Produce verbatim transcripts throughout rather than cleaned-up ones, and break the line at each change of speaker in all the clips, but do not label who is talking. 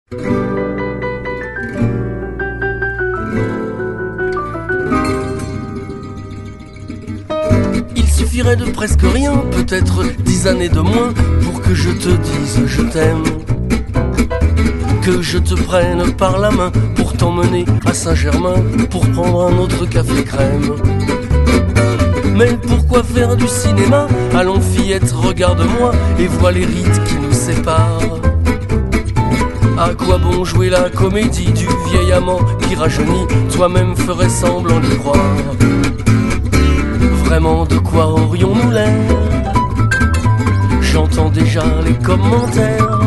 Il suffirait de presque rien, peut-être dix années de moins, pour que je te dise je t'aime. Que je te prenne par la main pour t'emmener à Saint-Germain, pour prendre un autre café crème. Mais pourquoi faire du cinéma? Allons fillette, regarde-moi et vois les rides qui nous séparent. À quoi bon jouer la comédie du vieil amant qui rajeunit? Toi-même ferais semblant d'y croire. Vraiment, de quoi aurions-nous l'air? J'entends déjà les commentaires.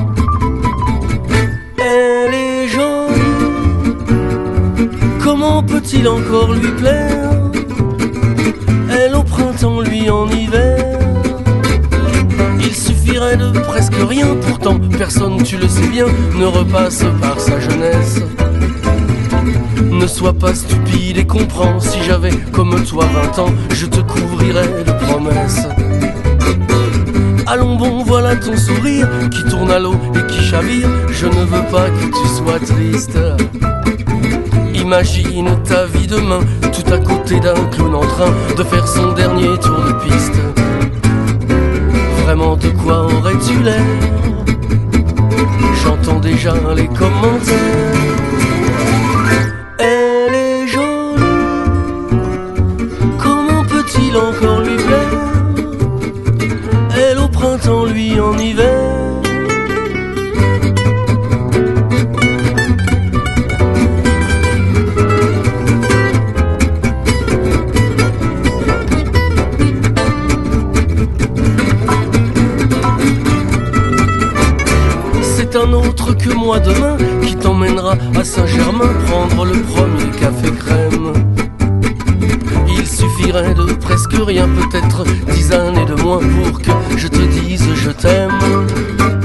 Elle est jolie, comment peut-il encore lui plaire? Elle au printemps, lui en hiver. Il suffirait de presque rien, pourtant personne, tu le sais bien, ne repasse par sa jeunesse. Ne sois pas stupide et comprends, si j'avais comme toi vingt ans, je te couvrirais de promesses. Allons bon, voilà ton sourire qui tourne à l'eau et qui chavire. Je ne veux pas que tu sois triste. Imagine ta vie demain, tout à côté d'un clown en train de faire son dernier tour de piste. Vraiment, de quoi aurais-tu l'air? J'entends déjà les commentaires. Elle est jolie, comment peut-il encore lui plaire? Elle au printemps, lui en hiver. C'est un autre que moi demain qui t'emmènera à Saint-Germain prendre le premier café crème. Il suffirait de presque rien, peut-être dix années de moins pour que je te dise je t'aime.